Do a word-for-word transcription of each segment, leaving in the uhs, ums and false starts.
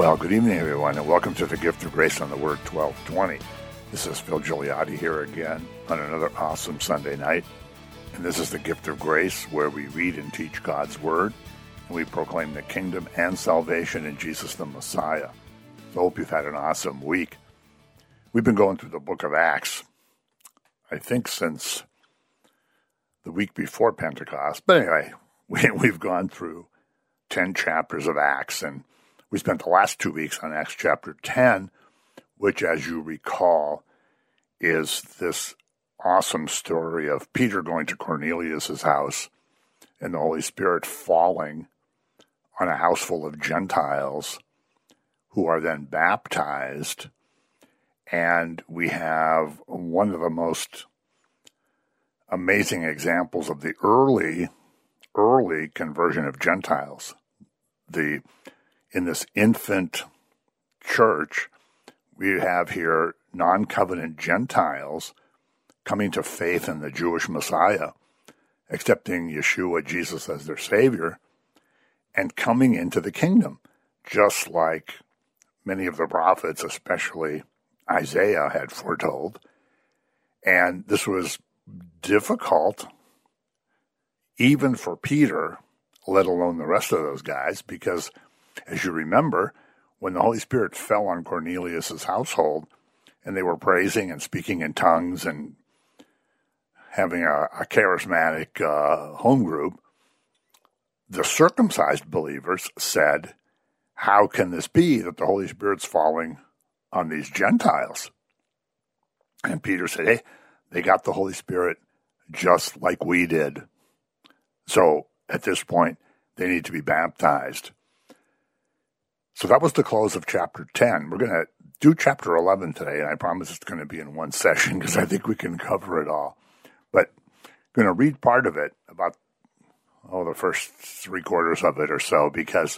Well, good evening, everyone, and welcome to the Gift of Grace on the Word twelve twenty. This is Phil Gigliotti here again on another awesome Sunday night. And this is the Gift of Grace, where we read and teach God's Word, and we proclaim the kingdom and salvation in Jesus the Messiah. So I hope you've had an awesome week. We've been going through the book of Acts, I think since the week before Pentecost. But anyway, we, we've gone through ten chapters of Acts, and we spent the last two weeks on Acts chapter ten, which, as you recall, is this awesome story of Peter going to Cornelius' house and the Holy Spirit falling on a house full of Gentiles who are then baptized. And we have one of the most amazing examples of the early, early conversion of Gentiles. The in this infant church, we have here non-covenant Gentiles coming to faith in the Jewish Messiah, accepting Yeshua, Jesus, as their Savior, and coming into the kingdom, just like many of the prophets, especially Isaiah, had foretold. And this was difficult even for Peter, let alone the rest of those guys, because as you remember, when the Holy Spirit fell on Cornelius' household, and they were praising and speaking in tongues and having a, a charismatic uh, home group, the circumcised believers said, how can this be that the Holy Spirit's falling on these Gentiles? And Peter said, hey, they got the Holy Spirit just like we did. So at this point, they need to be baptized. So that was the close of chapter ten. We're going to do chapter eleven today, and I promise it's going to be in one session because I think we can cover it all. But I'm going to read part of it, about, oh, the first three quarters of it or so, because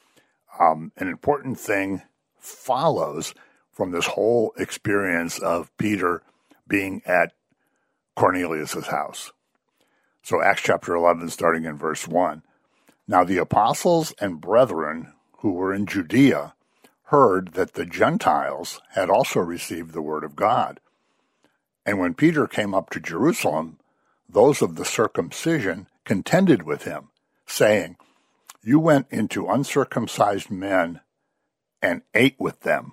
um, an important thing follows from this whole experience of Peter being at Cornelius' house. So Acts chapter eleven, starting in verse one. Now the apostles and brethren who were in Judea heard that the Gentiles had also received the word of God. And when Peter came up to Jerusalem, those of the circumcision contended with him, saying, you went into uncircumcised men and ate with them.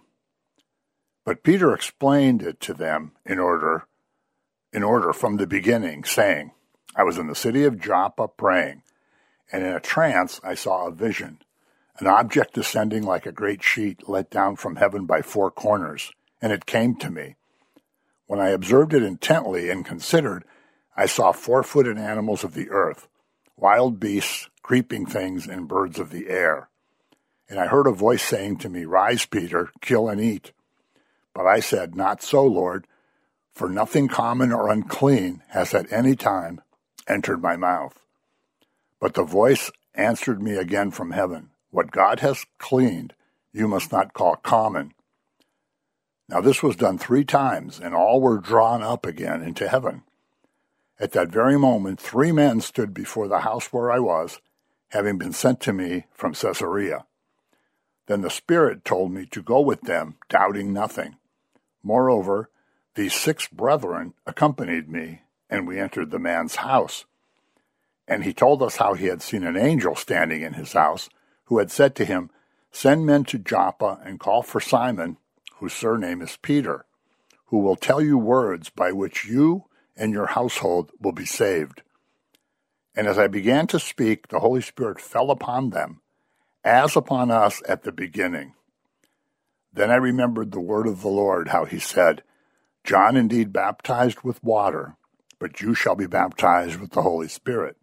But Peter explained it to them in order, in order from the beginning, saying, I was in the city of Joppa praying, and in a trance I saw a vision, an object descending like a great sheet let down from heaven by four corners, and it came to me. When I observed it intently and considered, I saw four-footed animals of the earth, wild beasts, creeping things, and birds of the air. And I heard a voice saying to me, rise, Peter, kill and eat. But I said, not so, Lord, for nothing common or unclean has at any time entered my mouth. But the voice answered me again from heaven, what God has cleaned, you must not call common. Now this was done three times, and all were drawn up again into heaven. At that very moment, three men stood before the house where I was, having been sent to me from Caesarea. Then the Spirit told me to go with them, doubting nothing. Moreover, these six brethren accompanied me, and we entered the man's house. And he told us how he had seen an angel standing in his house, who had said to him, send men to Joppa and call for Simon, whose surname is Peter, who will tell you words by which you and your household will be saved. And as I began to speak, the Holy Spirit fell upon them, as upon us at the beginning. Then I remembered the word of the Lord, how he said, John indeed baptized with water, but you shall be baptized with the Holy Spirit.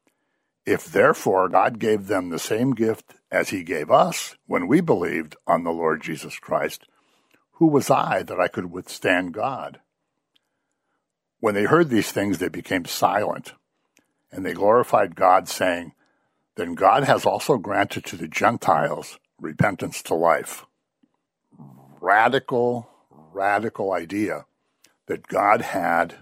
If therefore God gave them the same gift as he gave us when we believed on the Lord Jesus Christ, who was I that I could withstand God? When they heard these things, they became silent, and they glorified God, saying, then God has also granted to the Gentiles repentance to life. Radical, radical idea that God had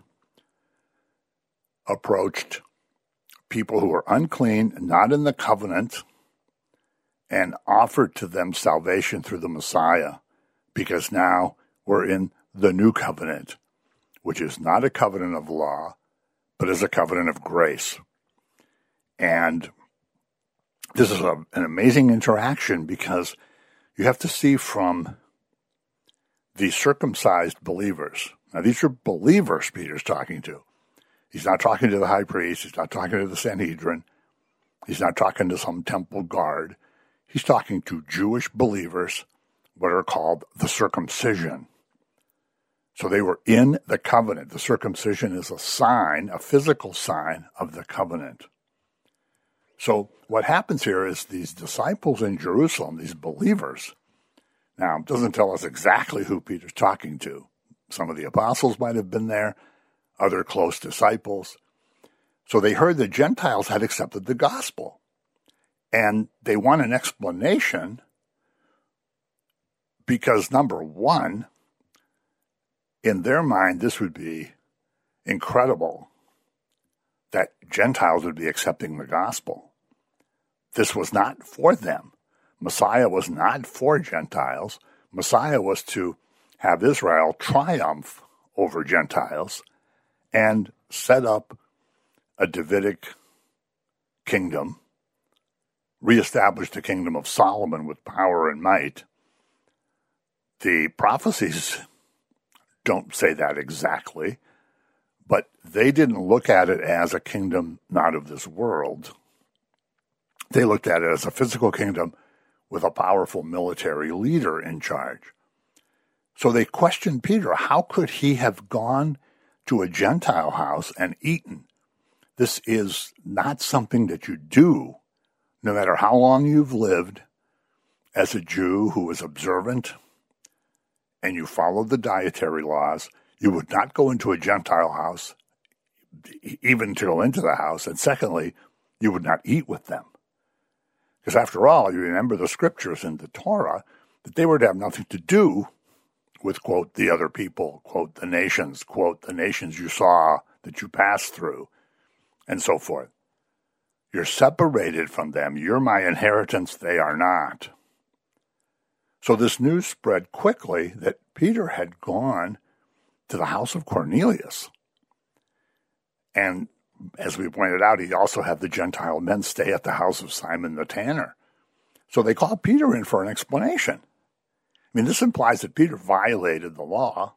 approached people who were unclean, not in the covenant, and offered to them salvation through the Messiah, because now we're in the new covenant, which is not a covenant of law, but is a covenant of grace. And this is a, an amazing interaction, because you have to see from the circumcised believers. Now, these are believers Peter's talking to. He's not talking to the high priest. He's not talking to the Sanhedrin. He's not talking to some temple guard. He's talking to Jewish believers, what are called the circumcision. So they were in the covenant. The circumcision is a sign, a physical sign of the covenant. So what happens here is these disciples in Jerusalem, these believers, now it doesn't tell us exactly who Peter's talking to. Some of the apostles might have been there, other close disciples. So they heard the Gentiles had accepted the gospel, and they want an explanation because, number one, in their mind, this would be incredible that Gentiles would be accepting the gospel. This was not for them. Messiah was not for Gentiles. Messiah was to have Israel triumph over Gentiles and set up a Davidic kingdom, reestablish the kingdom of Solomon with power and might. The prophecies don't say that exactly, but they didn't look at it as a kingdom not of this world. They looked at it as a physical kingdom with a powerful military leader in charge. So they questioned Peter. How could he have gone to a Gentile house and eaten? This is not something that you do, no matter how long you've lived as a Jew who is observant and you follow the dietary laws. You would not go into a Gentile house, even to go into the house. And secondly, you would not eat with them. Because after all, you remember the scriptures in the Torah that they were to have nothing to do with, quote, the other people, quote, the nations, quote, the nations you saw that you passed through, and so forth. You're separated from them. You're my inheritance. They are not. So this news spread quickly that Peter had gone to the house of Cornelius. And as we pointed out, he also had the Gentile men stay at the house of Simon the tanner. So they called Peter in for an explanation. I mean, this implies that Peter violated the law,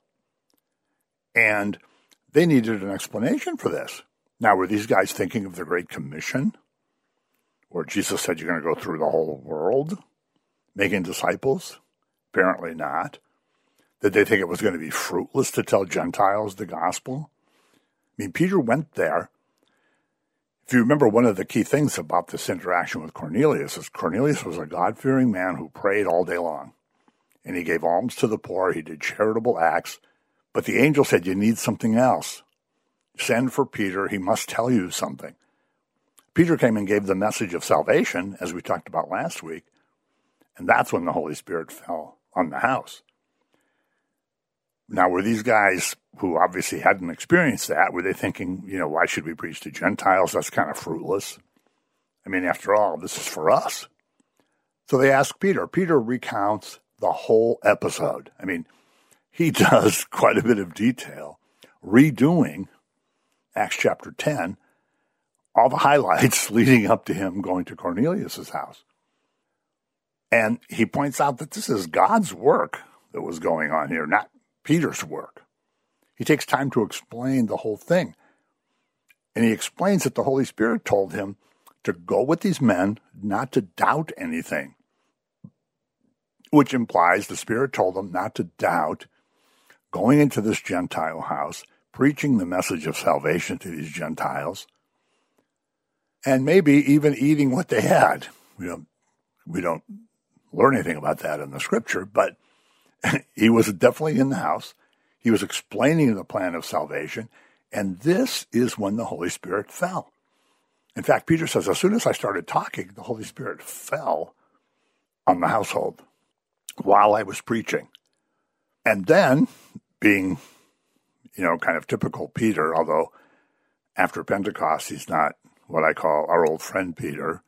and they needed an explanation for this. Now, were these guys thinking of the Great Commission, where Jesus said you're going to go through the whole world, making disciples? Apparently not. Did they think it was going to be fruitless to tell Gentiles the gospel? I mean, Peter went there. If you remember, one of the key things about this interaction with Cornelius is Cornelius was a God-fearing man who prayed all day long. And he gave alms to the poor. He did charitable acts. But the angel said, you need something else. Send for Peter. He must tell you something. Peter came and gave the message of salvation, as we talked about last week. And that's when the Holy Spirit fell on the house. Now, were these guys who obviously hadn't experienced that, were they thinking, you know, why should we preach to Gentiles? That's kind of fruitless. I mean, after all, this is for us. So they asked Peter. Peter recounts the whole episode. I mean, he does quite a bit of detail, redoing Acts chapter ten, all the highlights leading up to him going to Cornelius' house. And he points out that this is God's work that was going on here, not Peter's work. He takes time to explain the whole thing. And he explains that the Holy Spirit told him to go with these men, not to doubt anything, which implies the Spirit told him not to doubt going into this Gentile house, preaching the message of salvation to these Gentiles, and maybe even eating what they had. We don't, we don't learn anything about that in the scripture, but he was definitely in the house. He was explaining the plan of salvation, and this is when the Holy Spirit fell. In fact, Peter says, as soon as I started talking, the Holy Spirit fell on the household while I was preaching. And then, being, you know, kind of typical Peter, although after Pentecost, he's not what I call our old friend Peter.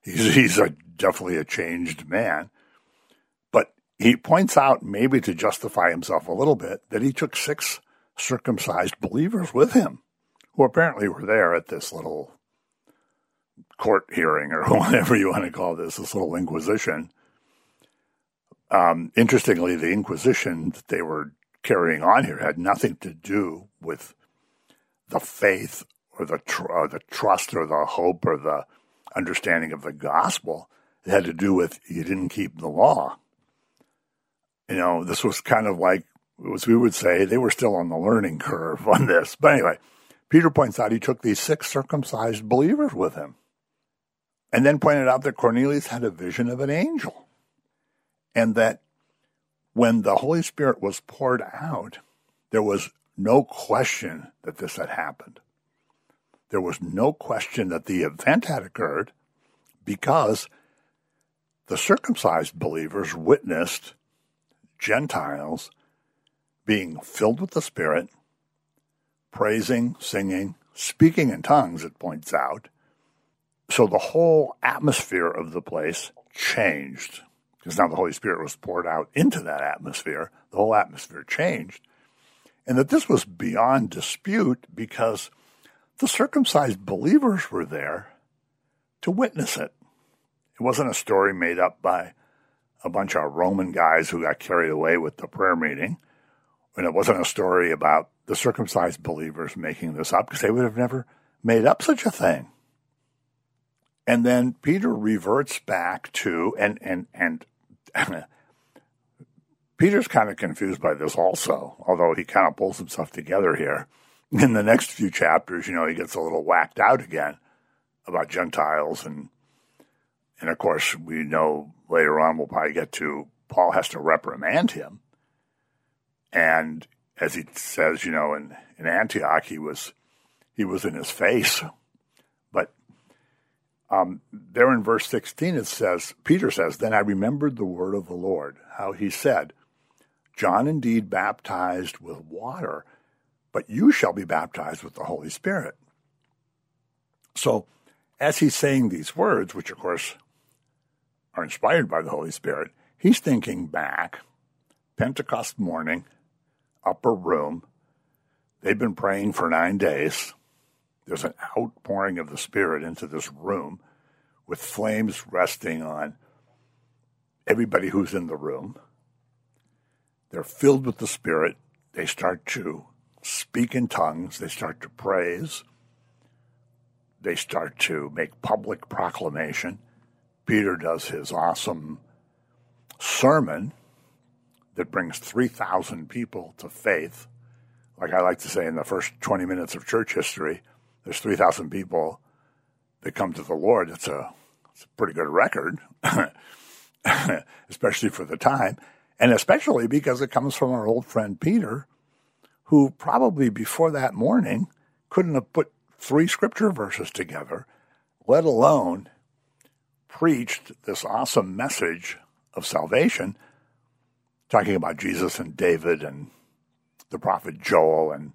He's, he's a, definitely a changed man. But he points out, maybe to justify himself a little bit, that he took six circumcised believers with him, who apparently were there at this little court hearing, or whatever you want to call this, this little inquisition. Um, interestingly, the inquisition that they were carrying on here had nothing to do with the faith or the tr- or the trust or the hope or the understanding of the gospel. It had to do with you didn't keep the law. You know, this was kind of like, as we would say, they were still on the learning curve on this. But anyway, Peter points out he took these six circumcised believers with him, and then pointed out that Cornelius had a vision of an angel, and that when the Holy Spirit was poured out, there was no question that this had happened. There was no question that the event had occurred, because the circumcised believers witnessed Gentiles being filled with the Spirit, praising, singing, speaking in tongues, it points out. So the whole atmosphere of the place changed, because now the Holy Spirit was poured out into that atmosphere. The whole atmosphere changed. And that this was beyond dispute, because the circumcised believers were there to witness it. It wasn't a story made up by a bunch of Roman guys who got carried away with the prayer meeting. And it wasn't a story about the circumcised believers making this up, because they would have never made up such a thing. And then Peter reverts back to, and and and Peter's kind of confused by this also, although he kind of pulls himself together here. In the next few chapters, you know, he gets a little whacked out again about Gentiles. And, and of course, we know later on, we'll probably get to, Paul has to reprimand him. And as he says, you know, in, in Antioch, he was he was in his face. But um, there in verse sixteen, it says, Peter says, "Then I remembered the word of the Lord, how he said, John indeed baptized with water, but you shall be baptized with the Holy Spirit." So as he's saying these words, which of course are inspired by the Holy Spirit, he's thinking back, Pentecost morning, upper room. They've been praying for nine days. There's an outpouring of the Spirit into this room with flames resting on everybody who's in the room. They're filled with the Spirit. They start to speak in tongues. They start to praise. They start to make public proclamation. Peter does his awesome sermon that brings three thousand people to faith. Like I like to say, in the first twenty minutes of church history, there's three thousand people that come to the Lord. It's a, it's a pretty good record, especially for the time, and especially because it comes from our old friend Peter, who probably before that morning couldn't have put three scripture verses together, let alone preached this awesome message of salvation, talking about Jesus and David and the prophet Joel. And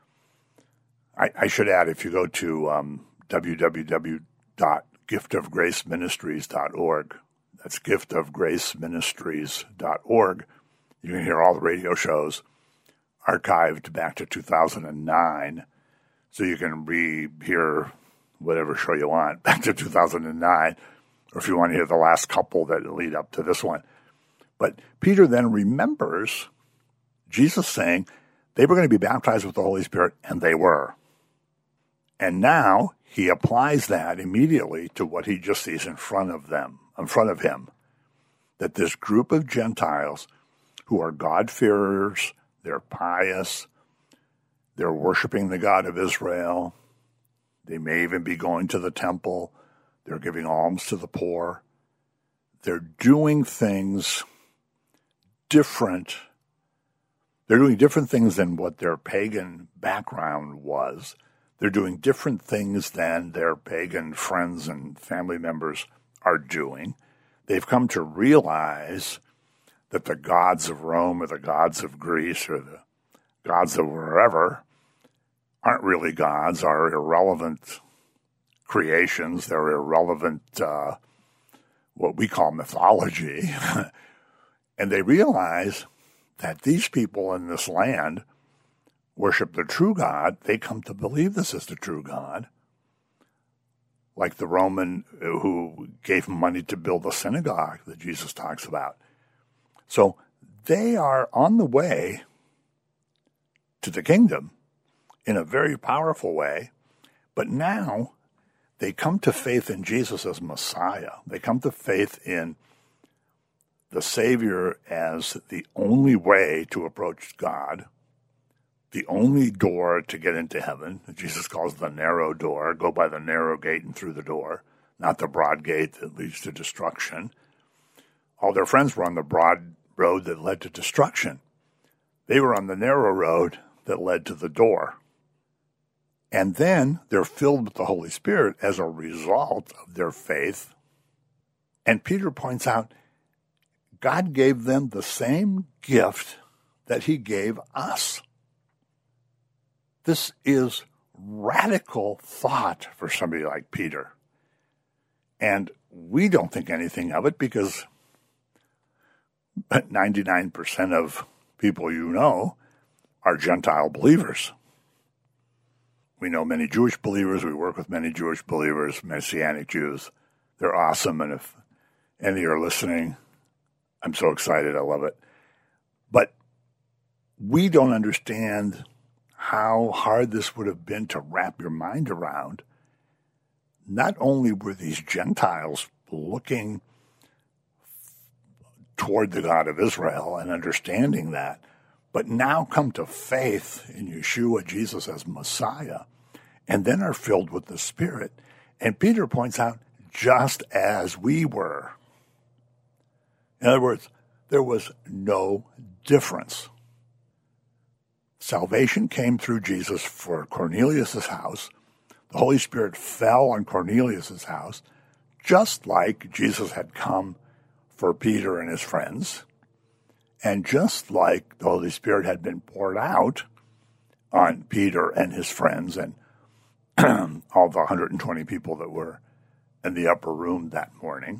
I, I should add, if you go to um, w w w dot gift of grace ministries dot org, that's gift of grace ministries dot org, you can hear all the radio shows archived back to two thousand nine. So you can re-hear whatever show you want back to two thousand nine, or if you want to hear the last couple that lead up to this one. But Peter then remembers Jesus saying they were going to be baptized with the Holy Spirit, and they were. And now he applies that immediately to what he just sees in front of them, in front of him, that this group of Gentiles who are God-fearers, they're pious, they're worshiping the God of Israel, they may even be going to the temple, they're giving alms to the poor, they're doing things different. They're doing different things than what their pagan background was. They're doing different things than their pagan friends and family members are doing. They've come to realize that the gods of Rome or the gods of Greece or the gods of wherever aren't really gods, are irrelevant creations. They're irrelevant uh, what we call mythology, and they realize that these people in this land worship the true God. They come to believe this is the true God, like the Roman who gave money to build a synagogue that Jesus talks about. So they are on the way to the kingdom in a very powerful way, but now they come to faith in Jesus as Messiah. They come to faith in the Savior as the only way to approach God, the only door to get into heaven. Jesus calls the narrow door. Go by the narrow gate and through the door, not the broad gate that leads to destruction. All their friends were on the broad road that led to destruction. They were on the narrow road that led to the door. And then they're filled with the Holy Spirit as a result of their faith. And Peter points out, God gave them the same gift that he gave us. This is radical thought for somebody like Peter. And we don't think anything of it because ninety-nine percent of people you know are Gentile believers. We know many Jewish believers. We work with many Jewish believers, Messianic Jews. They're awesome. And if any are listening, I'm so excited. I love it. But we don't understand how hard this would have been to wrap your mind around. Not only were these Gentiles looking toward the God of Israel and understanding that, but now come to faith in Yeshua, Jesus, as Messiah, and then are filled with the Spirit. And Peter points out, just as we were. In other words, there was no difference. Salvation came through Jesus for Cornelius' house. The Holy Spirit fell on Cornelius' house, just like Jesus had come for Peter and his friends. And just like the Holy Spirit had been poured out on Peter and his friends and all the one hundred twenty people that were in the upper room that morning,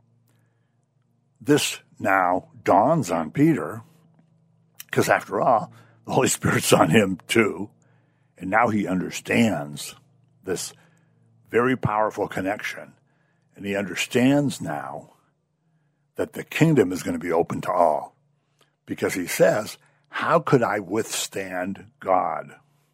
this now dawns on Peter, because after all, the Holy Spirit's on him too, and now he understands this very powerful connection, and he understands now that the kingdom is going to be open to all. Because he says, how could I withstand God?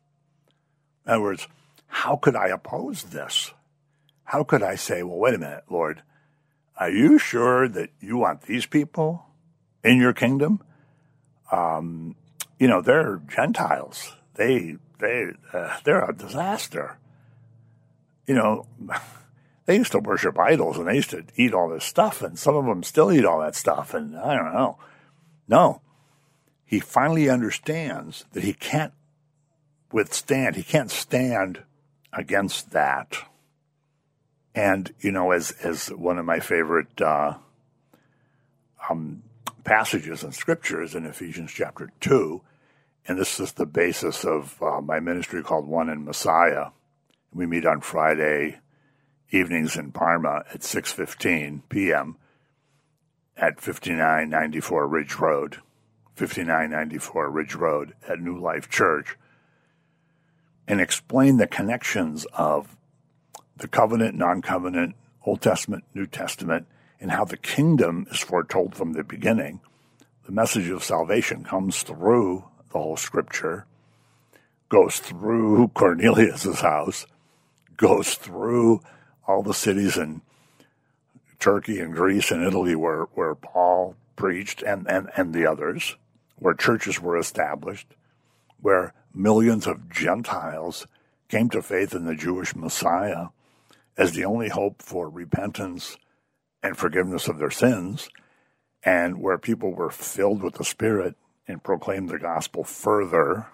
In other words, how could I oppose this? How could I say, well, wait a minute, Lord, are you sure that you want these people in your kingdom? Um, you know, they're Gentiles. They, they, uh, they're a disaster. You know, they used to worship idols and they used to eat all this stuff, and some of them still eat all that stuff, and I don't know. No. He finally understands that he can't withstand, he can't stand against that. And, you know, as as one of my favorite uh, um, passages in Scripture is in Ephesians chapter two, and this is the basis of uh, my ministry called One in Messiah. We meet on Friday evenings in Parma at six fifteen p.m. at fifty-nine ninety-four Ridge Road, fifty-nine ninety-four Ridge Road at New Life Church, and explain the connections of the covenant, non-covenant, Old Testament, New Testament, and how the kingdom is foretold from the beginning. The message of salvation comes through the whole Scripture, goes through Cornelius' house, goes through all the cities in Turkey and Greece and Italy where, where Paul preached, and, and, and the others, where churches were established, where millions of Gentiles came to faith in the Jewish Messiah as the only hope for repentance and forgiveness of their sins, and where people were filled with the Spirit and proclaimed the gospel further.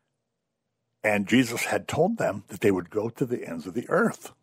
And Jesus had told them that they would go to the ends of the earth.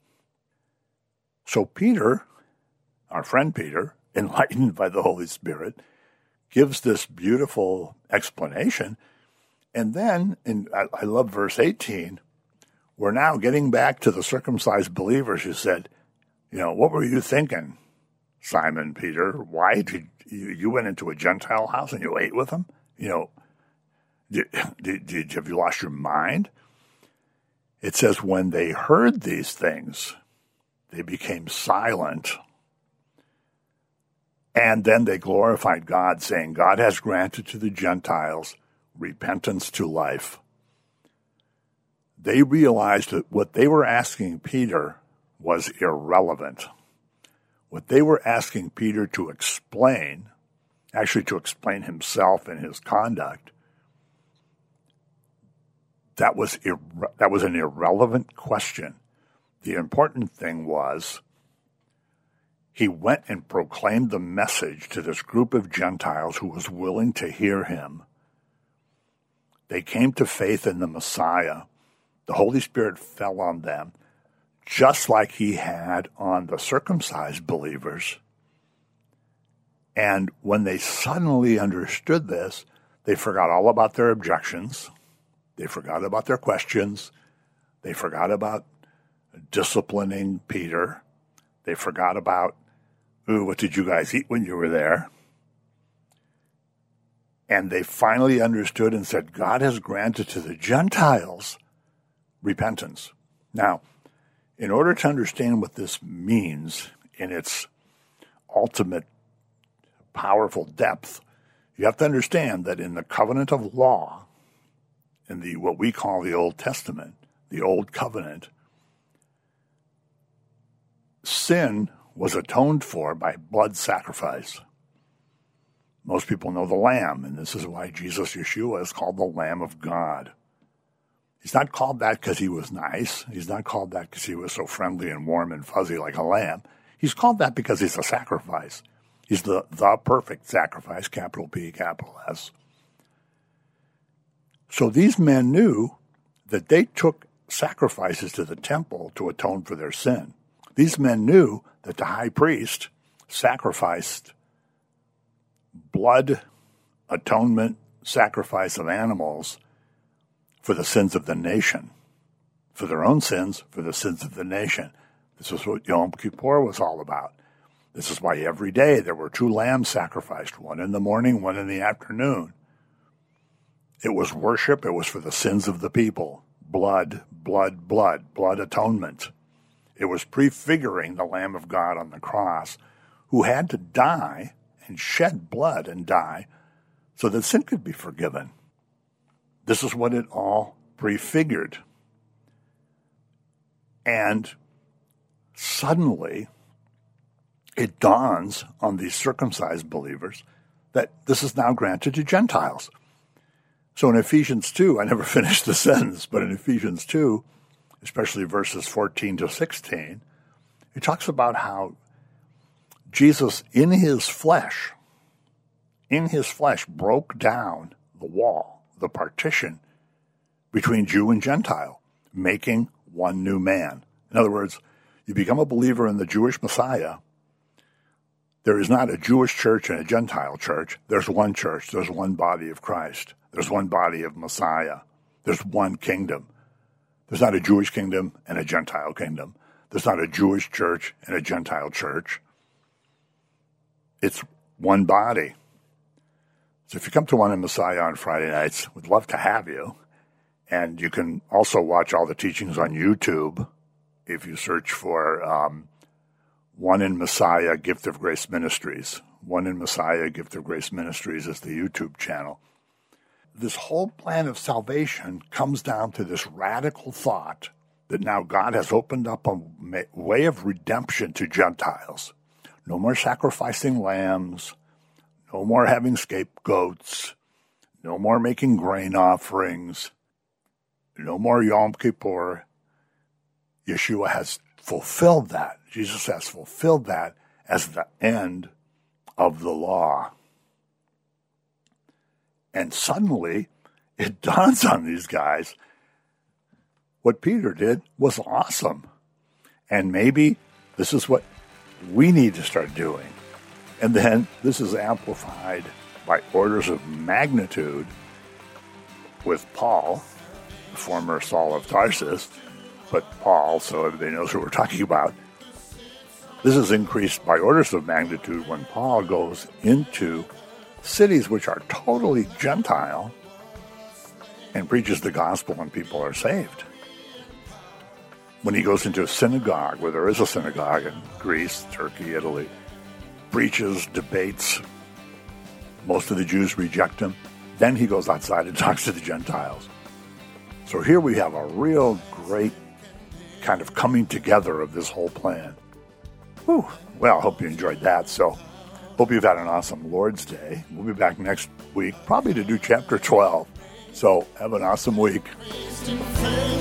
So Peter, our friend Peter, enlightened by the Holy Spirit, gives this beautiful explanation. And then, in, I, I love verse eighteen, we're now getting back to the circumcised believers who said, you know, what were you thinking? Simon Peter, why did you, you went into a Gentile house and you ate with them? You know, did, did, did have you lost your mind? It says when they heard these things, they became silent. And then they glorified God, saying, God has granted to the Gentiles repentance to life. They realized that what they were asking Peter was irrelevant. What they were asking Peter to explain, actually to explain himself and his conduct, that was ir- that was an irrelevant question. The important thing was he went and proclaimed the message to this group of Gentiles who was willing to hear him. They came to faith in the Messiah. The Holy Spirit fell on them, just like he had on the circumcised believers. And when they suddenly understood this, they forgot all about their objections. They forgot about their questions. They forgot about disciplining Peter. They forgot about, ooh, what did you guys eat when you were there? And they finally understood and said, God has granted to the Gentiles repentance. Now, in order to understand what this means in its ultimate powerful depth, you have to understand that in the covenant of law, in the what we call the Old Testament, the Old Covenant, sin was atoned for by blood sacrifice. Most people know the Lamb, and this is why Jesus, Yeshua, is called the Lamb of God. He's not called that because he was nice. He's not called that because he was so friendly and warm and fuzzy like a lamb. He's called that because he's a sacrifice. He's the, the perfect sacrifice, capital P, capital S. So these men knew that they took sacrifices to the temple to atone for their sin. These men knew that the high priest sacrificed blood atonement sacrifice of animals for the sins of the nation, for their own sins, for the sins of the nation. This is what Yom Kippur was all about. This is why every day there were two lambs sacrificed, one in the morning, one in the afternoon. It was worship. It was for the sins of the people. Blood, blood, blood, blood atonement. It was prefiguring the Lamb of God on the cross who had to die and shed blood and die so that sin could be forgiven. This is what it all prefigured. And suddenly, it dawns on these circumcised believers that this is now granted to Gentiles. So in Ephesians two, I never finished the sentence, but in Ephesians two, especially verses fourteen to sixteen, it talks about how Jesus in his flesh, in his flesh, broke down the wall, the partition between Jew and Gentile, making one new man. In other words, you become a believer in the Jewish Messiah. There is not a Jewish church and a Gentile church. There's one church. There's one body of Christ. There's one body of Messiah. There's one kingdom. There's not a Jewish kingdom and a Gentile kingdom. There's not a Jewish church and a Gentile church. It's one body. So if you come to one in Messiah on Friday nights, we'd love to have you. And you can also watch all the teachings on YouTube if you search for um, One in Messiah Gift of Grace Ministries. One in Messiah Gift of Grace Ministries is the YouTube channel. This whole plan of salvation comes down to this radical thought that now God has opened up a way of redemption to Gentiles. No more sacrificing lambs. No more having scapegoats. No more making grain offerings. No more Yom Kippur. Yeshua has fulfilled that. Jesus has fulfilled that as the end of the law. And suddenly, it dawns on these guys, what Peter did was awesome. And maybe this is what we need to start doing. And then this is amplified by orders of magnitude with Paul, the former Saul of Tarsus, but Paul, so everybody knows who we're talking about. This is increased by orders of magnitude when Paul goes into cities which are totally Gentile and preaches the gospel and people are saved. When he goes into a synagogue, where there is a synagogue in Greece, Turkey, Italy, preaches, debates, most of the Jews reject him. Then he goes outside and talks to the Gentiles. So here we have a real great kind of coming together of this whole plan. Whew. Well, I hope you enjoyed that. So hope you've had an awesome Lord's Day. We'll be back next week, probably to do chapter twelve. So have an awesome week.